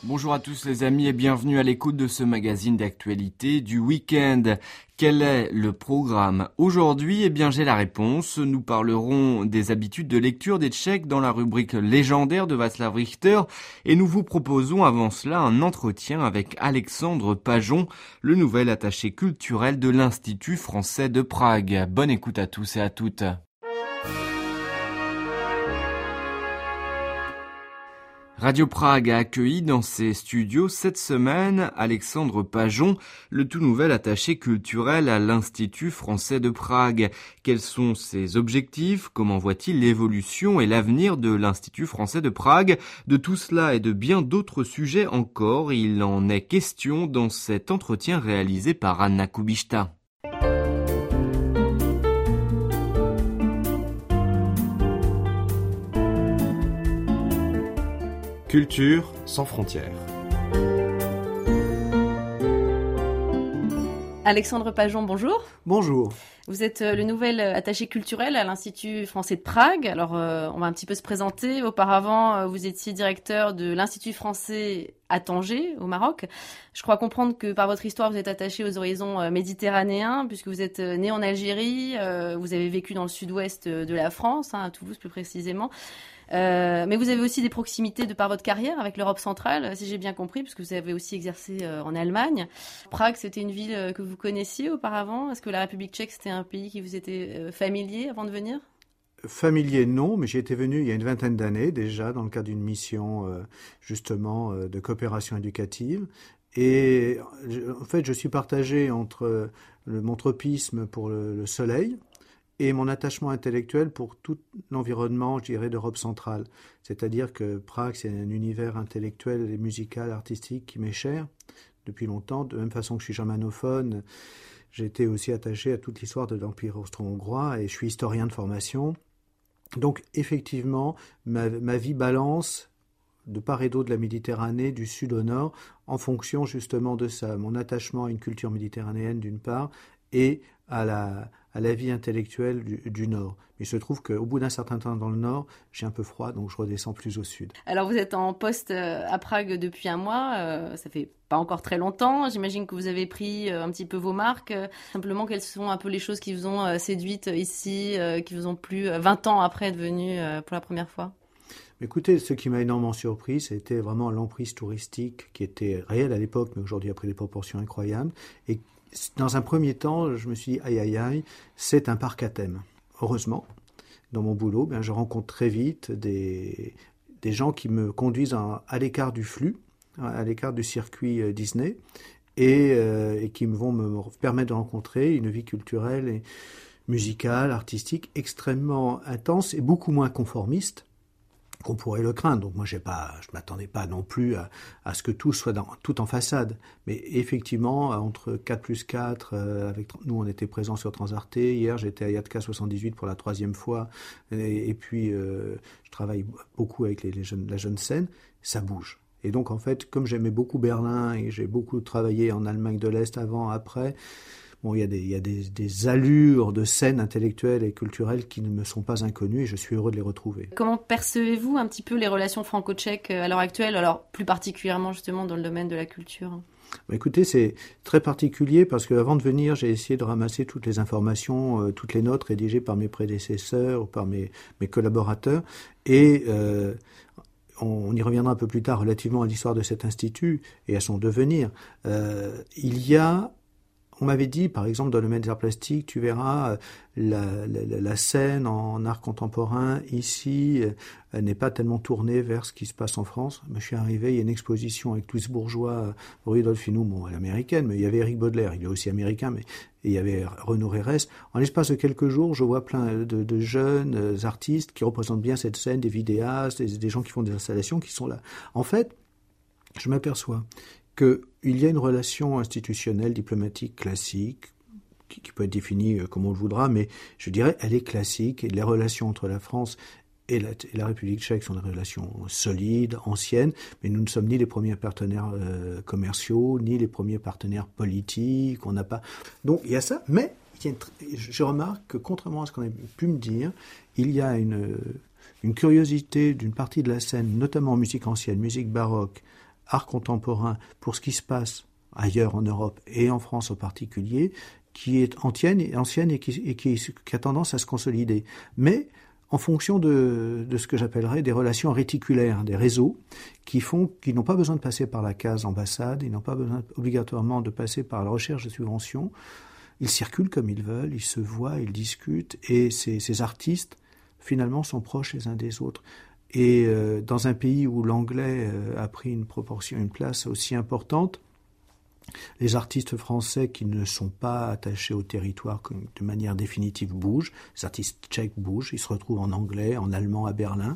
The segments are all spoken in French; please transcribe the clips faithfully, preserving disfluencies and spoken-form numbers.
Bonjour à tous les amis et bienvenue à l'écoute de ce magazine d'actualité du week-end. Quel est le programme aujourd'hui? Eh bien j'ai la réponse. Nous parlerons des habitudes de lecture des Tchèques dans la rubrique légendaire de Václav Richter et nous vous proposons avant cela un entretien avec Alexandre Pajon, le nouvel attaché culturel de l'Institut français de Prague. Bonne écoute à tous et à toutes. Radio Prague a accueilli dans ses studios cette semaine Alexandre Pajon, le tout nouvel attaché culturel à l'Institut français de Prague. Quels sont ses objectifs? Comment voit-il l'évolution et l'avenir de l'Institut français de Prague? De tout cela et de bien d'autres sujets encore, il en est question dans cet entretien réalisé par Anna Kubishta. Culture sans frontières. Alexandre Pajon, bonjour. Bonjour. Vous êtes le nouvel attaché culturel à l'Institut français de Prague. Alors, euh, on va un petit peu se présenter. Auparavant, vous étiez directeur de l'Institut français à Tanger, au Maroc. Je crois comprendre que par votre histoire, vous êtes attaché aux horizons méditerranéens, puisque vous êtes né en Algérie, euh, vous avez vécu dans le sud-ouest de la France, hein, à Toulouse plus précisément. Euh, mais vous avez aussi des proximités de par votre carrière avec l'Europe centrale, si j'ai bien compris, puisque vous avez aussi exercé euh, en Allemagne. Prague, c'était une ville euh, que vous connaissiez auparavant. Est-ce que la République tchèque, c'était un pays qui vous était euh, familier avant de venir? Familier, non, mais j'y étais venu il y a une vingtaine d'années déjà, dans le cadre d'une mission euh, justement euh, de coopération éducative. Et en fait, je suis partagé entre le, mon tropisme pour le, le soleil, et mon attachement intellectuel pour tout l'environnement, je dirais, d'Europe centrale. C'est-à-dire que Prague, c'est un univers intellectuel et musical, artistique qui m'est cher depuis longtemps. De même façon que je suis germanophone, j'ai été aussi attaché à toute l'histoire de l'Empire austro-hongrois et je suis historien de formation. Donc, effectivement, ma, ma vie balance de part et d'autre de la Méditerranée, du sud au nord, en fonction justement de ça. Mon attachement à une culture méditerranéenne, d'une part, et à la... à la vie intellectuelle du, du Nord. Mais il se trouve qu'au bout d'un certain temps dans le Nord, j'ai un peu froid, donc je redescends plus au Sud. Alors vous êtes en poste à Prague depuis un mois, euh, ça fait pas encore très longtemps. J'imagine que vous avez pris un petit peu vos marques. Simplement, quelles sont un peu les choses qui vous ont séduite ici, euh, qui vous ont plu vingt ans après être venu euh, pour la première fois? Écoutez, ce qui m'a énormément surpris, c'était vraiment l'emprise touristique qui était réelle à l'époque, mais aujourd'hui a pris des proportions incroyables. Et dans un premier temps, je me suis dit, aïe, aïe, aïe, c'est un parc à thème. Heureusement, dans mon boulot, bien, je rencontre très vite des, des gens qui me conduisent à, à l'écart du flux, à l'écart du circuit Disney, et, euh, et qui vont me, me permettre de rencontrer une vie culturelle et musicale, artistique, extrêmement intense et beaucoup moins conformiste qu'on pourrait le craindre. Donc moi, j'ai pas, je m'attendais pas non plus à, à ce que tout soit dans, tout en façade. Mais effectivement, entre quatre plus quatre, euh, avec, nous, on était présents sur Transarte. Hier, j'étais à Yatka soixante-dix-huit pour la troisième fois. Et, et puis, euh, je travaille beaucoup avec les, les jeunes, la jeune scène. Ça bouge. Et donc, en fait, comme j'aimais beaucoup Berlin et j'ai beaucoup travaillé en Allemagne de l'Est avant, après, bon, il y a, des, il y a des, des allures de scènes intellectuelles et culturelles qui ne me sont pas inconnues et je suis heureux de les retrouver. Comment percevez-vous un petit peu les relations franco-tchèques à l'heure actuelle, alors plus particulièrement justement dans le domaine de la culture? Bah écoutez, c'est très particulier parce qu'avant de venir, j'ai essayé de ramasser toutes les informations, euh, toutes les notes rédigées par mes prédécesseurs ou par mes, mes collaborateurs et euh, on y reviendra un peu plus tard relativement à l'histoire de cet institut et à son devenir. Euh, il y a On m'avait dit, par exemple, dans le domaine des arts plastiques, tu verras, la, la, la scène en art contemporain, ici, elle n'est pas tellement tournée vers ce qui se passe en France. Je suis arrivé, il y a une exposition avec Louis Bourgeois, Rudolf Hinoum, bon, elle est américaine, mais il y avait Éric Baudelaire, il est aussi américain, mais et il y avait Renaud Rérès. En l'espace de quelques jours, je vois plein de, de jeunes artistes qui représentent bien cette scène, des vidéastes, des, des gens qui font des installations qui sont là. En fait, je m'aperçois qu'il y a une relation institutionnelle, diplomatique, classique, qui, qui peut être définie comme on le voudra, mais je dirais elle est classique, et les relations entre la France et la, et la République tchèque sont des relations solides, anciennes, mais nous ne sommes ni les premiers partenaires euh, commerciaux, ni les premiers partenaires politiques, on n'a pas... Donc il y a ça, mais il y a une, je remarque que contrairement à ce qu'on a pu me dire, il y a une, une curiosité d'une partie de la scène, notamment en musique ancienne, musique baroque, art contemporain pour ce qui se passe ailleurs en Europe et en France en particulier, qui est ancienne, ancienne et, qui, et qui, qui a tendance à se consolider. Mais en fonction de, de ce que j'appellerais des relations réticulaires, des réseaux qui font, qui n'ont pas besoin de passer par la case ambassade, ils n'ont pas besoin obligatoirement de passer par la recherche de subventions. Ils circulent comme ils veulent, ils se voient, ils discutent, et ces, ces artistes, finalement, sont proches les uns des autres. Et euh, dans un pays où l'anglais euh, a pris une proportion, une place aussi importante, les artistes français qui ne sont pas attachés au territoire de manière définitive bougent, les artistes tchèques bougent, ils se retrouvent en anglais, en allemand à Berlin,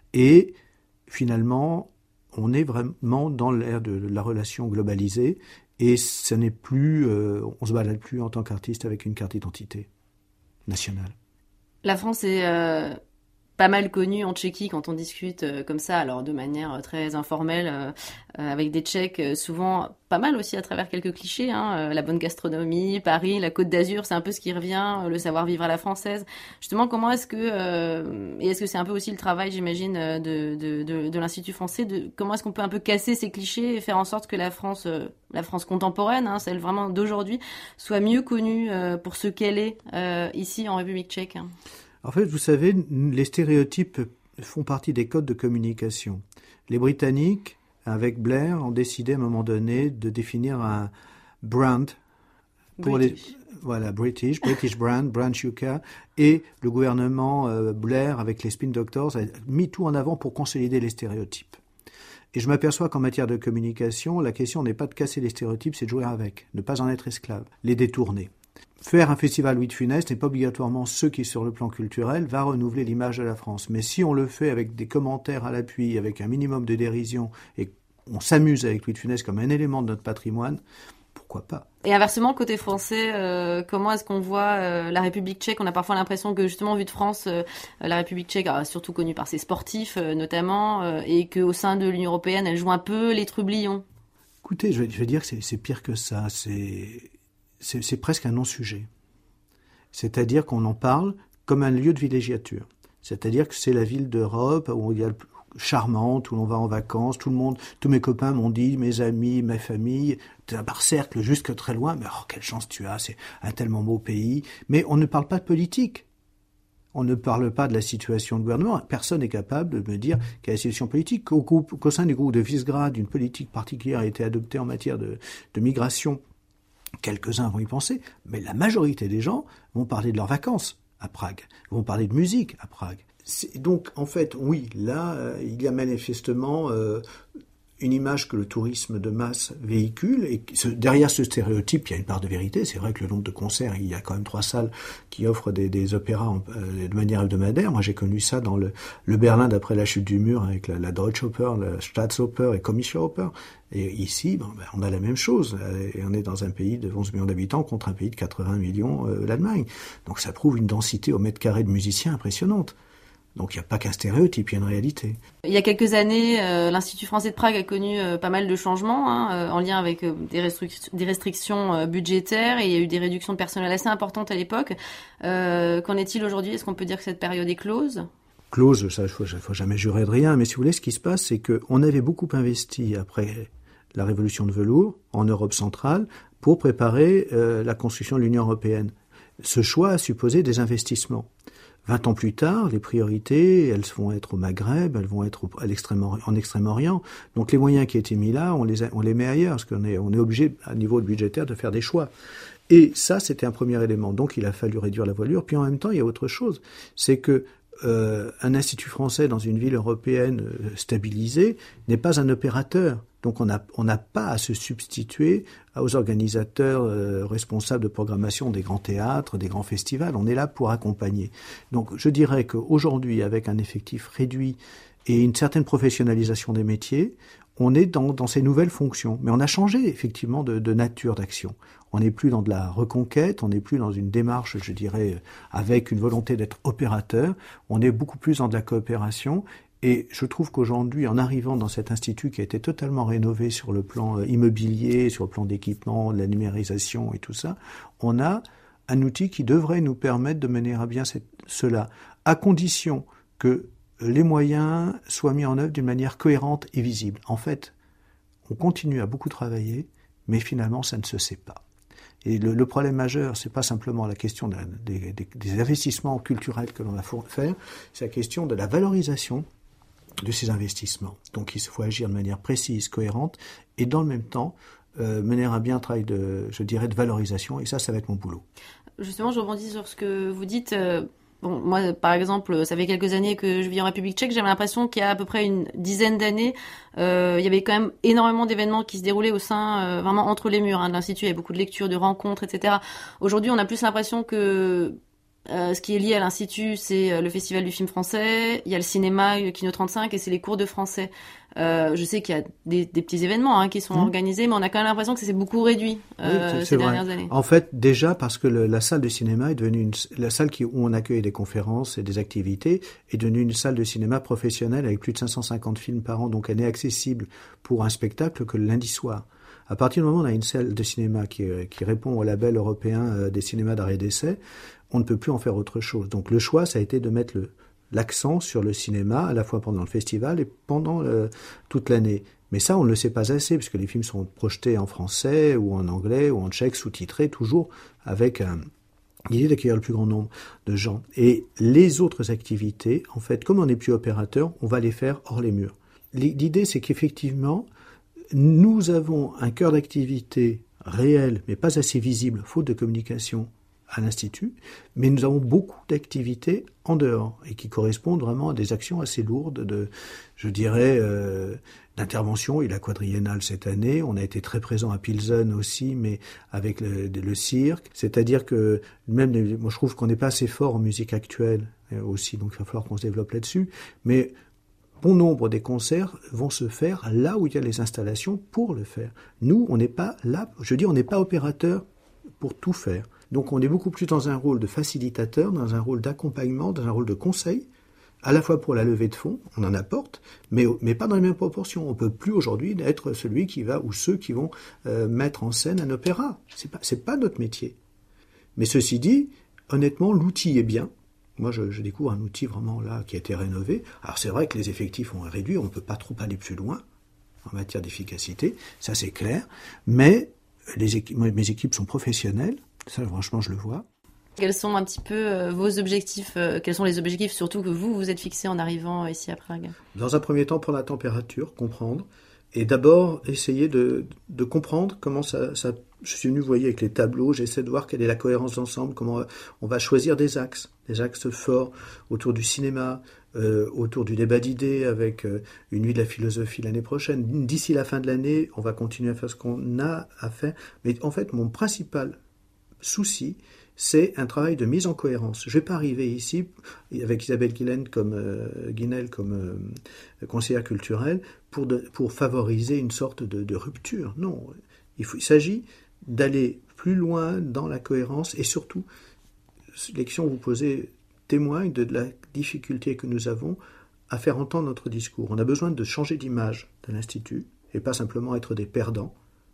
et finalement, on est vraiment dans l'ère de la relation globalisée, et ce n'est plus, euh, on se balade plus en tant qu'artiste avec une carte d'identité nationale. La France est euh, pas mal connue en Tchéquie quand on discute euh, comme ça, alors de manière euh, très informelle, euh, euh, avec des Tchèques, euh, souvent pas mal aussi à travers quelques clichés, hein, euh, la bonne gastronomie, Paris, la Côte d'Azur, c'est un peu ce qui revient, euh, le savoir-vivre à la française. Justement, comment est-ce que, euh, et est-ce que c'est un peu aussi le travail, j'imagine, de, de, de, de l'Institut français, de comment est-ce qu'on peut un peu casser ces clichés et faire en sorte que la France, euh, la France contemporaine, hein, celle vraiment d'aujourd'hui, soit mieux connue euh, pour ce qu'elle est euh, ici en République tchèque, hein. En fait, vous savez, les stéréotypes font partie des codes de communication. Les Britanniques, avec Blair, ont décidé à un moment donné de définir un brand pour British. les voilà British, British brand, brand Shuka, et le gouvernement euh, Blair avec les Spin Doctors a mis tout en avant pour consolider les stéréotypes. Et je m'aperçois qu'en matière de communication, la question n'est pas de casser les stéréotypes, c'est de jouer avec, ne pas en être esclave, les détourner. Faire un festival Louis de Funès n'est pas obligatoirement ce qui, sur le plan culturel, va renouveler l'image de la France. Mais si on le fait avec des commentaires à l'appui, avec un minimum de dérision, et on s'amuse avec Louis de Funès comme un élément de notre patrimoine, pourquoi pas ? Et inversement, côté français, euh, comment est-ce qu'on voit euh, la République tchèque ? On a parfois l'impression que, justement, vu de France, euh, la République tchèque est surtout connue par ses sportifs, euh, notamment, euh, et qu'au sein de l'Union européenne, elle joue un peu les trublions. Écoutez, je vais, je vais dire que c'est, c'est pire que ça. C'est... C'est, c'est presque un non-sujet. C'est-à-dire qu'on en parle comme un lieu de villégiature. C'est-à-dire que c'est la ville d'Europe où il y a le plus charmante, où l'on va en vacances, tout le monde, tous mes copains m'ont dit, mes amis, ma famille, t'es un bar-cercle jusque très loin, mais oh, quelle chance tu as, c'est un tellement beau pays. Mais on ne parle pas de politique. On ne parle pas de la situation de gouvernement. Personne n'est capable de me dire qu'il y a la situation politique. Qu'au, qu'au sein du groupe de Visegrad, une politique particulière a été adoptée en matière de, de migration. Quelques-uns vont y penser, mais la majorité des gens vont parler de leurs vacances à Prague, vont parler de musique à Prague. C'est, donc, en fait, oui, là, euh, il y a manifestement euh, une image que le tourisme de masse véhicule, et ce, derrière ce stéréotype, il y a une part de vérité. C'est vrai que le nombre de concerts, il y a quand même trois salles qui offrent des, des opéras en, euh, de manière hebdomadaire. Moi, j'ai connu ça dans le, le Berlin d'après la chute du mur, avec la, la Deutsche Oper, la Staatsoper et Komische Oper. Et ici, bon, ben, on a la même chose. Et on est dans un pays de onze millions d'habitants contre un pays de quatre-vingts millions, euh, l'Allemagne. Donc ça prouve une densité au mètre carré de musiciens impressionnante. Donc il n'y a pas qu'un stéréotype, il y a une réalité. Il y a quelques années, euh, l'Institut français de Prague a connu euh, pas mal de changements, hein, euh, en lien avec euh, des, restric- des restrictions euh, budgétaires, et il y a eu des réductions de personnel assez importantes à l'époque. Euh, qu'en est-il aujourd'hui ? Est-ce qu'on peut dire que cette période est close ? Close, ça, il faut, faut jamais jurer de rien, mais si vous voulez, ce qui se passe, c'est qu'on avait beaucoup investi après la révolution de velours en Europe centrale pour préparer euh, la construction de l'Union européenne. Ce choix a supposé des investissements. Vingt ans plus tard, les priorités, elles vont être au Maghreb, elles vont être à l'extrême, en Extrême-Orient. Donc les moyens qui étaient mis là, on les, a, on les met ailleurs, parce qu'on est, on est obligé, à niveau budgétaire, de faire des choix. Et ça, c'était un premier élément. Donc il a fallu réduire la voilure. Puis en même temps, il y a autre chose. C'est que euh, un institut français dans une ville européenne euh, stabilisée n'est pas un opérateur. Donc on n'a on n'a pas à se substituer aux organisateurs euh, responsables de programmation des grands théâtres, des grands festivals. On est là pour accompagner. Donc je dirais qu'aujourd'hui, avec un effectif réduit et une certaine professionnalisation des métiers, on est dans, dans ces nouvelles fonctions. Mais on a changé effectivement de, de nature d'action. On n'est plus dans de la reconquête, on n'est plus dans une démarche, je dirais, avec une volonté d'être opérateur. On est beaucoup plus dans de la coopération. Et je trouve qu'aujourd'hui, en arrivant dans cet institut qui a été totalement rénové sur le plan immobilier, sur le plan d'équipement, de la numérisation et tout ça, on a un outil qui devrait nous permettre de mener à bien cette, cela, à condition que les moyens soient mis en œuvre d'une manière cohérente et visible. En fait, on continue à beaucoup travailler, mais finalement, ça ne se sait pas. Et le, le problème majeur, c'est pas simplement la question de, des, des, des investissements culturels que l'on va faire, c'est la question de la valorisation de ces investissements. Donc il faut agir de manière précise, cohérente, et dans le même temps, euh, mener à bien un travail de, je dirais, de valorisation, et ça, ça va être mon boulot. Justement, je rebondis sur ce que vous dites. Euh, bon, moi, par exemple, ça fait quelques années que je vis en République tchèque. J'avais l'impression qu'il y a à peu près une dizaine d'années, euh, il y avait quand même énormément d'événements qui se déroulaient au sein, euh, vraiment entre les murs hein, de l'Institut. Il y avait beaucoup de lectures, de rencontres, et cetera. Aujourd'hui, on a plus l'impression que Euh, ce qui est lié à l'Institut, c'est euh, le Festival du film français, il y a le cinéma euh, Kino trente-cinq et c'est les cours de français. Euh, je sais qu'il y a des, des petits événements hein, qui sont mmh. organisés, mais on a quand même l'impression que c'est beaucoup réduit euh, oui, c'est, ces c'est dernières vrai. années. En fait, déjà parce que le, la salle de cinéma est devenue une, la salle qui, où on accueille des conférences et des activités est devenue une salle de cinéma professionnelle avec plus de cinq cent cinquante films par an, donc elle n'est accessible pour un spectacle que le lundi soir. À partir du moment où on a une salle de cinéma qui, qui répond au label européen des cinémas d'arrêt d'essai, on ne peut plus en faire autre chose. Donc le choix, ça a été de mettre le, l'accent sur le cinéma, à la fois pendant le festival et pendant le, toute l'année. Mais ça, on ne le sait pas assez, puisque les films sont projetés en français ou en anglais ou en tchèque, sous-titrés, toujours avec un, l'idée d'accueillir le plus grand nombre de gens. Et les autres activités, en fait, comme on n'est plus opérateur, on va les faire hors les murs. L'idée, c'est qu'effectivement, nous avons un cœur d'activité réel, mais pas assez visible, faute de communication, à l'Institut, mais nous avons beaucoup d'activités en dehors et qui correspondent vraiment à des actions assez lourdes de, je dirais, euh, d'intervention. Il y a la quadriennale cette année, on a été très présent à Pilsen aussi, mais avec le, le cirque. C'est-à-dire que même, les, moi je trouve qu'on n'est pas assez fort en musique actuelle aussi, donc il va falloir qu'on se développe là-dessus, mais bon nombre des concerts vont se faire là où il y a les installations pour le faire. Nous, on n'est pas là, je dis, on n'est pas opérateur pour tout faire. Donc on est beaucoup plus dans un rôle de facilitateur, dans un rôle d'accompagnement, dans un rôle de conseil, à la fois pour la levée de fonds, on en apporte, mais, mais pas dans les mêmes proportions. On ne peut plus aujourd'hui être celui qui va, ou ceux qui vont euh, mettre en scène un opéra. Ce n'est pas, c'est pas notre métier. Mais ceci dit, honnêtement, l'outil est bien. Moi, je, je découvre un outil vraiment là qui a été rénové. Alors c'est vrai que les effectifs ont réduit, on ne peut pas trop aller plus loin en matière d'efficacité, ça c'est clair, mais les équipes, mes équipes sont professionnelles. Ça, franchement, je le vois. Quels sont un petit peu euh, vos objectifs euh, Quels sont les objectifs, surtout que vous, vous êtes fixés en arrivant ici à Prague? Dans un premier temps, prendre la température, comprendre. Et d'abord, essayer de, de comprendre comment ça, ça... Je suis venu, vous voyez, avec les tableaux, j'essaie de voir quelle est la cohérence d'ensemble, comment on va choisir des axes, des axes forts autour du cinéma, euh, autour du débat d'idées, avec euh, une nuit de la philosophie l'année prochaine. D'ici la fin de l'année, on va continuer à faire ce qu'on a à faire. Mais en fait, mon principal souci, c'est un travail de mise en cohérence. Je ne vais pas arriver ici avec Isabelle Guinel comme, euh, Guinel comme euh, conseillère culturelle pour, de, pour favoriser une sorte de, de rupture. Non, il, faut, il s'agit d'aller plus loin dans la cohérence et surtout, les questions que vous posez témoignent de, de la difficulté que nous avons à faire entendre notre discours. On a besoin de changer d'image de l'Institut et pas simplement être des perdants,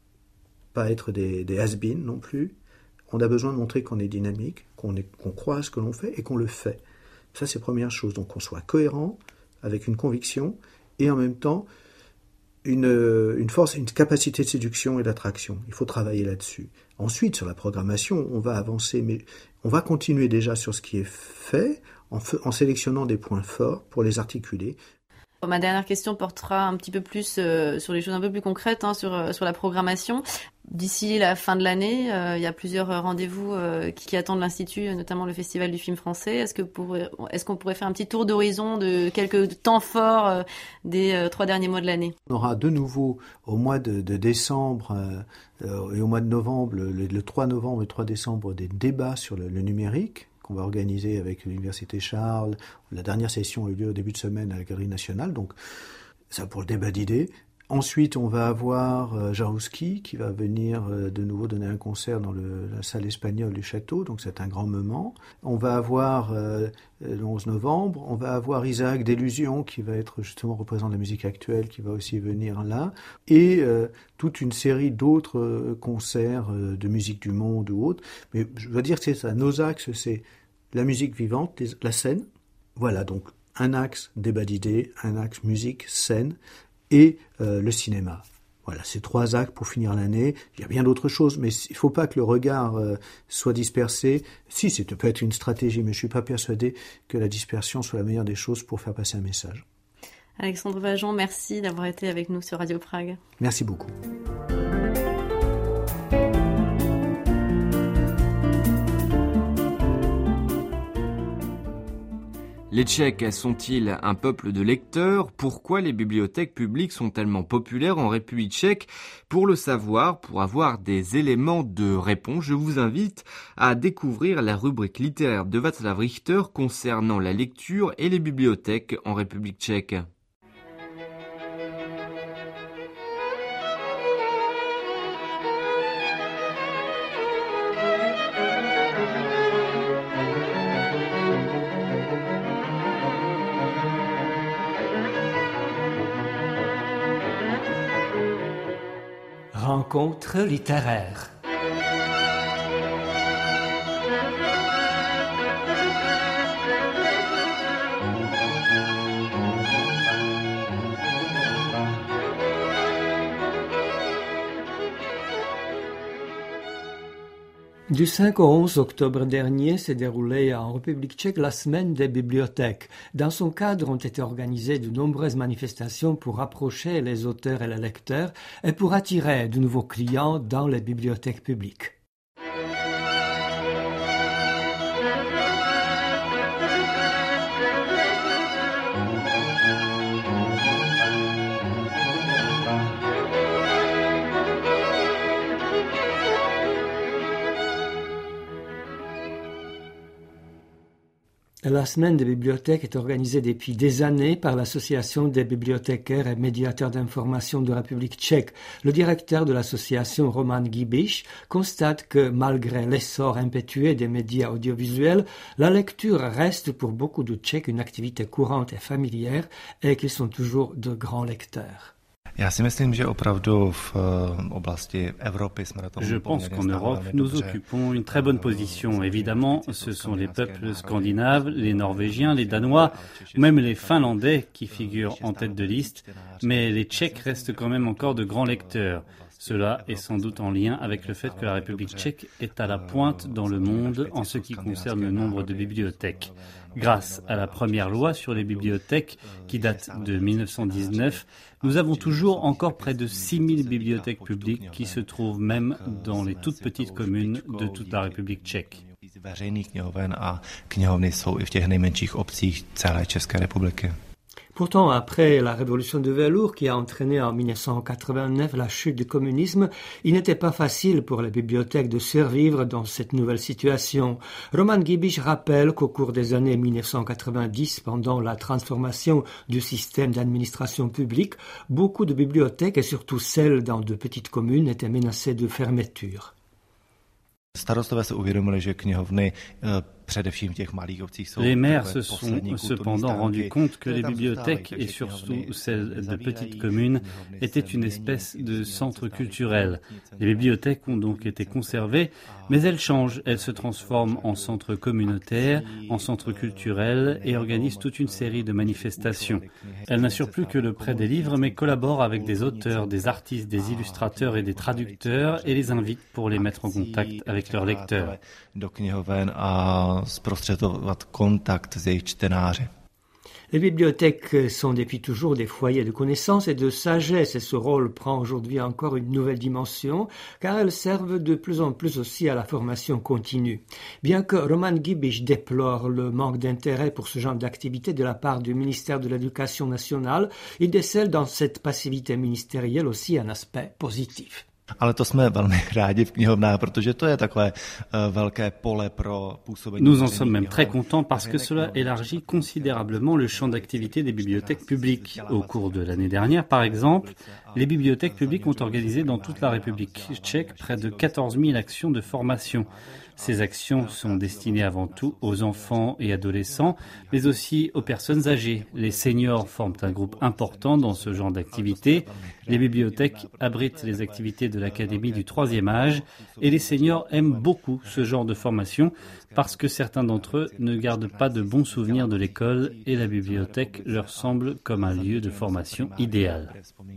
pas être des, des has-been non plus. On a besoin de montrer qu'on est dynamique, qu'on, est, qu'on croit à ce que l'on fait et qu'on le fait. Ça, c'est la première chose. Donc, qu'on soit cohérent, avec une conviction, et en même temps, une, une force, une capacité de séduction et d'attraction. Il faut travailler là-dessus. Ensuite, sur la programmation, on va avancer, mais on va continuer déjà sur ce qui est fait, en, en sélectionnant des points forts pour les articuler. Ma dernière question portera un petit peu plus euh, sur les choses un peu plus concrètes, hein, sur, euh, sur la programmation. D'ici la fin de l'année, euh, il y a plusieurs rendez-vous euh, qui, qui attendent l'Institut, notamment le Festival du film français. Est-ce que pour, est-ce qu'on pourrait faire un petit tour d'horizon de quelques temps forts euh, des euh, trois derniers mois de l'année? On aura de nouveau au mois de, de décembre euh, et au mois de novembre, le, le trois novembre et le trois décembre, des débats sur le, le numérique qu'on va organiser avec l'Université Charles. La dernière session a eu lieu au début de semaine à la Galerie Nationale, donc ça pour le débat d'idées. Ensuite, on va avoir euh, Jarouski qui va venir euh, de nouveau donner un concert dans le, la salle espagnole du château, donc c'est un grand moment. On va avoir, euh, le onze novembre, on va avoir Isaac Delusion qui va être justement représentant de la musique actuelle, qui va aussi venir là, et euh, toute une série d'autres euh, concerts euh, de musique du monde ou autres. Mais je veux dire que c'est ça, nos axes, c'est la musique vivante, les, la scène, voilà, donc un axe débat d'idées, un axe musique, scène, et euh, le cinéma. Voilà, ces trois actes pour finir l'année. Il y a bien d'autres choses, mais il ne faut pas que le regard euh, soit dispersé. Si, ça peut être une stratégie, mais je ne suis pas persuadé que la dispersion soit la meilleure des choses pour faire passer un message. Alexandre Vajan, merci d'avoir été avec nous sur Radio Prague. Merci beaucoup. Les Tchèques sont-ils un peuple de lecteurs ? Pourquoi les bibliothèques publiques sont tellement populaires en République tchèque ? Pour le savoir, pour avoir des éléments de réponse, je vous invite à découvrir la rubrique littéraire de Václav Richter concernant la lecture et les bibliothèques en République tchèque. Rencontre littéraire. Du cinq au onze octobre dernier s'est déroulée en République tchèque la semaine des bibliothèques. Dans son cadre ont été organisées de nombreuses manifestations pour rapprocher les auteurs et les lecteurs et pour attirer de nouveaux clients dans les bibliothèques publiques. La semaine des bibliothèques est organisée depuis des années par l'Association des bibliothécaires et médiateurs d'information de République tchèque. Le directeur de l'association, Roman Gibiš, constate que malgré l'essor impétueux des médias audiovisuels, la lecture reste pour beaucoup de Tchèques une activité courante et familière et qu'ils sont toujours de grands lecteurs. Je pense qu'en Europe, nous occupons une très bonne position. Évidemment, ce sont les peuples scandinaves, les Norvégiens, les Danois, même les Finlandais qui figurent en tête de liste, mais les Tchèques restent quand même encore de grands lecteurs. Cela est sans doute en lien avec le fait que la République tchèque est à la pointe dans le monde en ce qui concerne le nombre de bibliothèques. Grâce à la première loi sur les bibliothèques, qui date de mille neuf cent dix-neuf, nous avons toujours encore près de six mille bibliothèques publiques qui se trouvent même dans les toutes petites communes de toute la République tchèque. Pourtant, après la révolution de velours qui a entraîné en mille neuf cent quatre-vingt-neuf la chute du communisme, il n'était pas facile pour les bibliothèques de survivre dans cette nouvelle situation. Roman Gibiš rappelle qu'au cours des années mille neuf cent quatre-vingt-dix, pendant la transformation du système d'administration publique, beaucoup de bibliothèques, et surtout celles dans de petites communes, étaient menacées de fermeture. Les maires se sont cependant rendus compte que les bibliothèques, et surtout celles de petites communes, étaient une espèce de centre culturel. Les bibliothèques ont donc été conservées, mais elles changent, elles se transforment en centres communautaires, en centres culturels et organisent toute une série de manifestations. Elles n'assurent plus que le prêt des livres, mais collaborent avec des auteurs, des artistes, des illustrateurs et des traducteurs et les invitent pour les mettre en contact avec leurs lecteurs. Les bibliothèques sont depuis toujours des foyers de connaissances et de sagesse, et ce rôle prend aujourd'hui encore une nouvelle dimension, car elles servent de plus en plus aussi à la formation continue. Bien que Roman Gibiš déplore le manque d'intérêt pour ce genre d'activité de la part du ministère de l'Éducation nationale, il décèle dans cette passivité ministérielle aussi un aspect positif. Nous en sommes même très contents parce que cela élargit considérablement le champ d'activité des bibliothèques publiques. Au cours de l'année dernière, par exemple, les bibliothèques publiques ont organisé dans toute la République tchèque près de quatorze mille actions de formation. Ces actions sont destinées avant tout aux enfants et adolescents, mais aussi aux personnes âgées. Les seniors forment un groupe important dans ce genre d'activités. Les bibliothèques abritent les activités de l'Académie du troisième âge et les seniors aiment beaucoup ce genre de formation parce que certains d'entre eux ne gardent pas de bons souvenirs de l'école et la bibliothèque leur semble comme un lieu de formation idéal.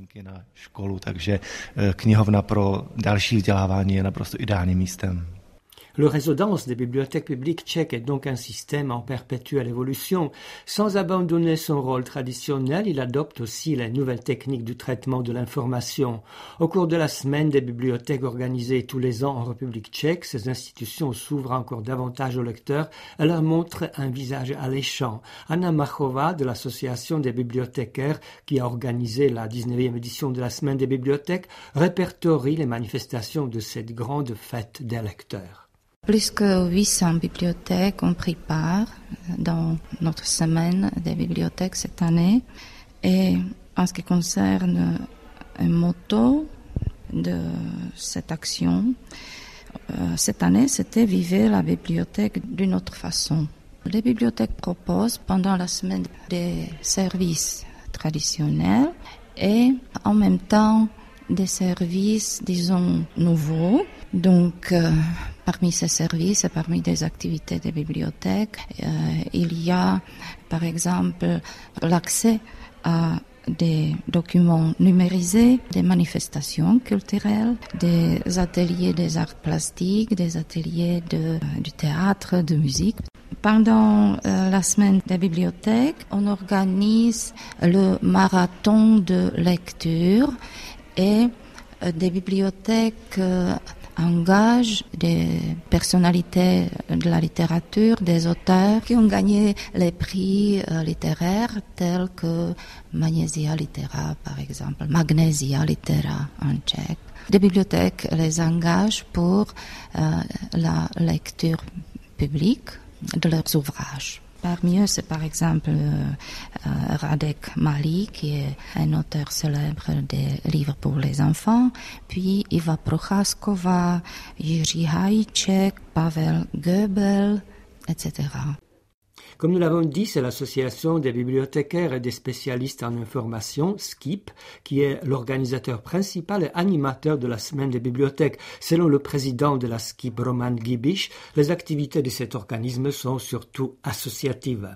Le réseau dense des bibliothèques publiques tchèques est donc un système en perpétuelle évolution. Sans abandonner son rôle traditionnel, il adopte aussi les nouvelles techniques du traitement de l'information. Au cours de la semaine des bibliothèques organisées tous les ans en République tchèque, ces institutions s'ouvrent encore davantage aux lecteurs et leur montrent un visage alléchant. Anna Machová de l'association des bibliothécaires qui a organisé la dix-neuvième édition de la semaine des bibliothèques répertorie les manifestations de cette grande fête des lecteurs. Plus que huit cents bibliothèques ont pris part dans notre semaine des bibliothèques cette année. Et en ce qui concerne un motto de cette action, euh, cette année, c'était « Vivez la bibliothèque d'une autre façon ». Les bibliothèques proposent pendant la semaine des services traditionnels et en même temps des services, disons, nouveaux. Donc, euh, parmi ces services et parmi des activités des bibliothèques, euh, il y a, par exemple, l'accès à des documents numérisés, des manifestations culturelles, des ateliers des arts plastiques, des ateliers de, du théâtre, de musique. Pendant euh, la semaine des bibliothèques, on organise le marathon de lecture et euh, des bibliothèques euh, engage des personnalités de la littérature, des auteurs qui ont gagné les prix euh, littéraires tels que Magnesia Litera, par exemple, Magnesia Litera en tchèque. Des bibliothèques les engagent pour euh, la lecture publique de leurs ouvrages. Parmi eux, c'est par exemple euh, Radek Mali, qui est un auteur célèbre des livres pour les enfants, puis Iva Procházková, Jiří Hajíček, Pavel Goebel, et cetera. Comme nous l'avons dit, c'est l'association des bibliothécaires et des spécialistes en information, S K I P, qui est l'organisateur principal et animateur de la semaine des bibliothèques. Selon le président de la S K I P, Roman Gibiš, les activités de cet organisme sont surtout associatives.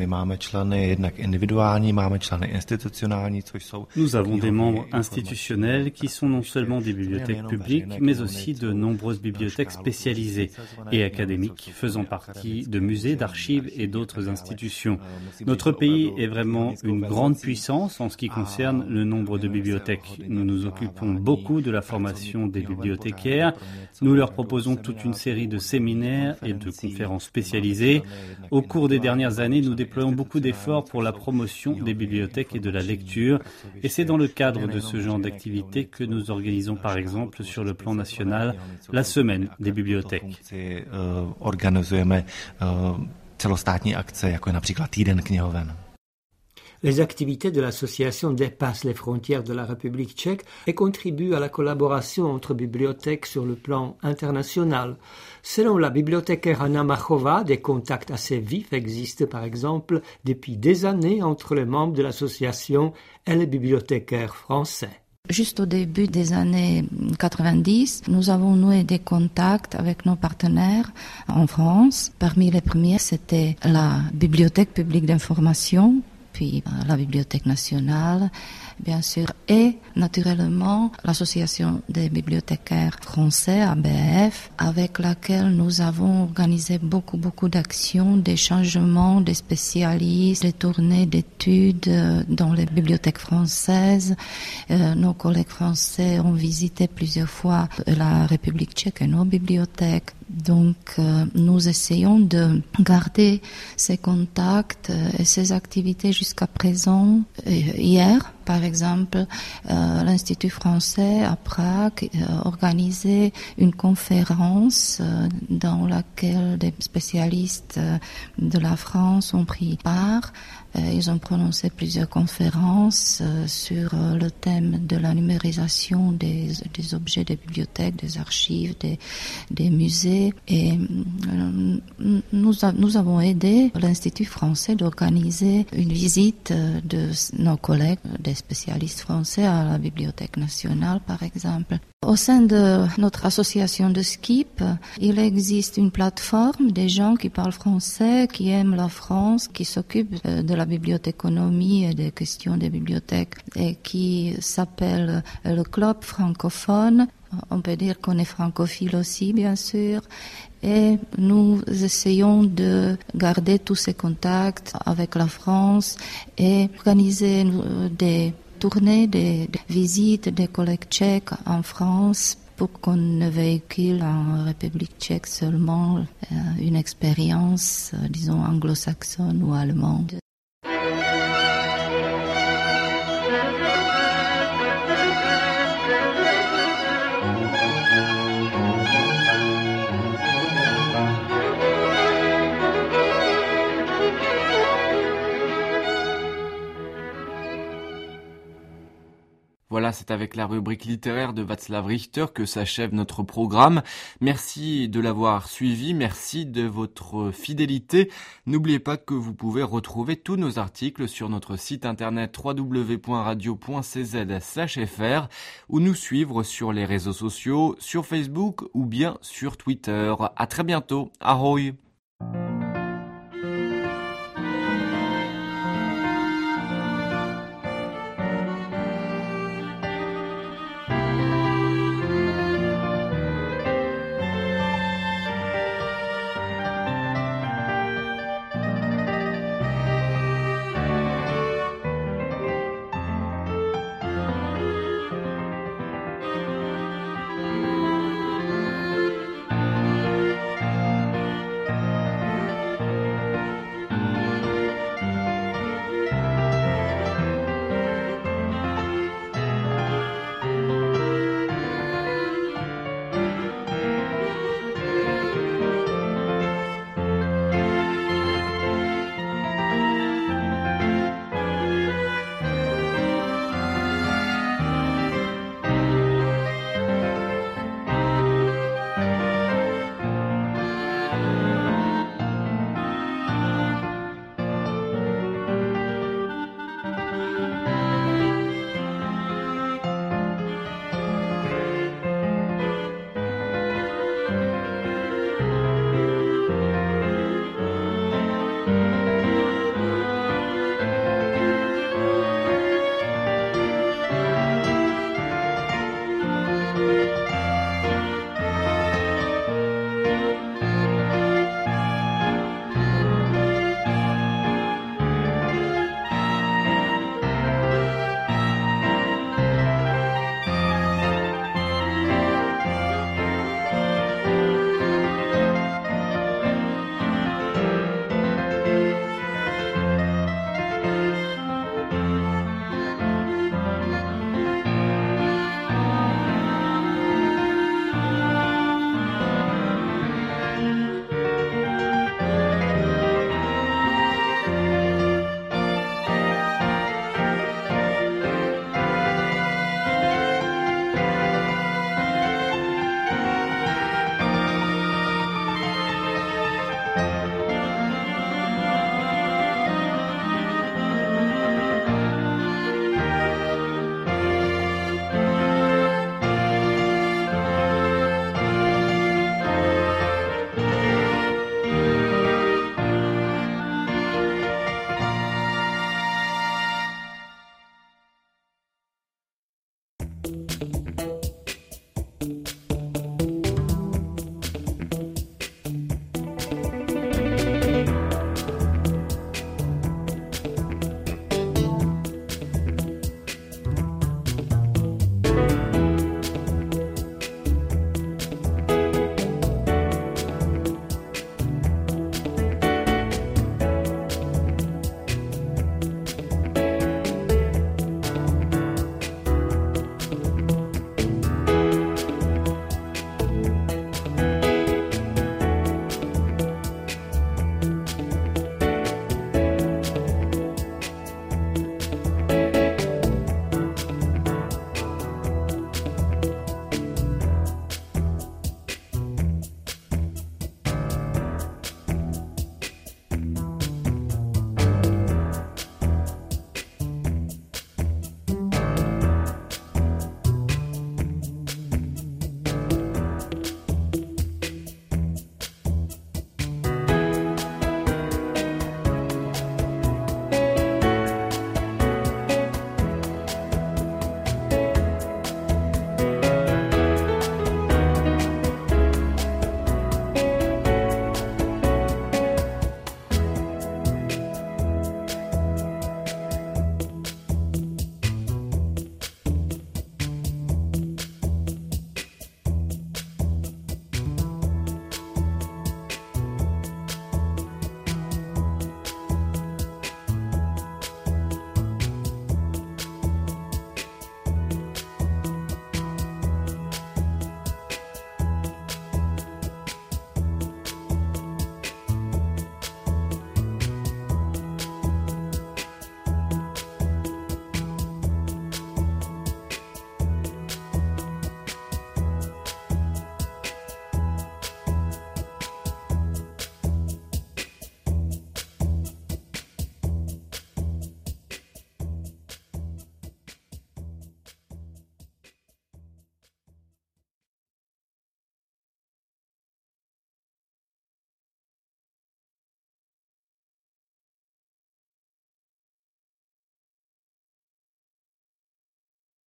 Nous avons des membres institutionnels qui sont non seulement des bibliothèques publiques, mais aussi de nombreuses bibliothèques spécialisées et académiques faisant partie de musées, d'archives et d'autres institutions. Notre pays est vraiment une grande puissance en ce qui concerne le nombre de bibliothèques. Nous nous occupons beaucoup de la formation des bibliothécaires. Nous leur proposons toute une série de séminaires et de conférences spécialisées. Au cours des dernières années, nous déployons beaucoup d'efforts pour la promotion des bibliothèques et de la lecture. Et c'est dans le cadre de ce genre d'activités que nous organisons par exemple sur le plan national la semaine des bibliothèques. Les activités de l'association dépassent les frontières de la République tchèque et contribuent à la collaboration entre bibliothèques sur le plan international. Selon la bibliothécaire Anna Machová, des contacts assez vifs existent par exemple depuis des années entre les membres de l'association et les bibliothécaires français. Juste au début des années quatre-vingt-dix, nous avons noué des contacts avec nos partenaires en France. Parmi les premiers, c'était la Bibliothèque publique d'information, puis la Bibliothèque nationale, bien sûr, et naturellement l'association des bibliothécaires français, A B F, avec laquelle nous avons organisé beaucoup, beaucoup d'actions, des changements, des spécialistes, des tournées d'études dans les bibliothèques françaises. Euh, nos collègues français ont visité plusieurs fois la République tchèque et nos bibliothèques. Donc, euh, nous essayons de garder ces contacts et ces activités jusqu'à présent. Euh, hier, par exemple, euh, l'Institut français à Prague euh, organisait une conférence euh, dans laquelle des spécialistes euh, de la France ont pris part. Euh, ils ont prononcé plusieurs conférences euh, sur euh, le thème de la numérisation des, des objets des bibliothèques, des archives, des, des musées. Et euh, nous, a, nous avons aidé l'Institut français d'organiser une visite de nos collègues des spécialistes français à la Bibliothèque nationale, par exemple. Au sein de notre association de Skip, il existe une plateforme des gens qui parlent français, qui aiment la France, qui s'occupent de la bibliothéconomie et des questions des bibliothèques, et qui s'appelle le Club francophone. On peut dire qu'on est francophile aussi, bien sûr. Et nous essayons de garder tous ces contacts avec la France et organiser des tournées, des, des visites des collègues tchèques en France pour qu'on ne véhicule en République tchèque seulement euh, une expérience, euh, disons, anglo-saxonne ou allemande. Voilà, c'est avec la rubrique littéraire de Václav Richter que s'achève notre programme. Merci de l'avoir suivi, merci de votre fidélité. N'oubliez pas que vous pouvez retrouver tous nos articles sur notre site internet w w w point radio point c z slash f r ou nous suivre sur les réseaux sociaux, sur Facebook ou bien sur Twitter. À très bientôt. Ahoy!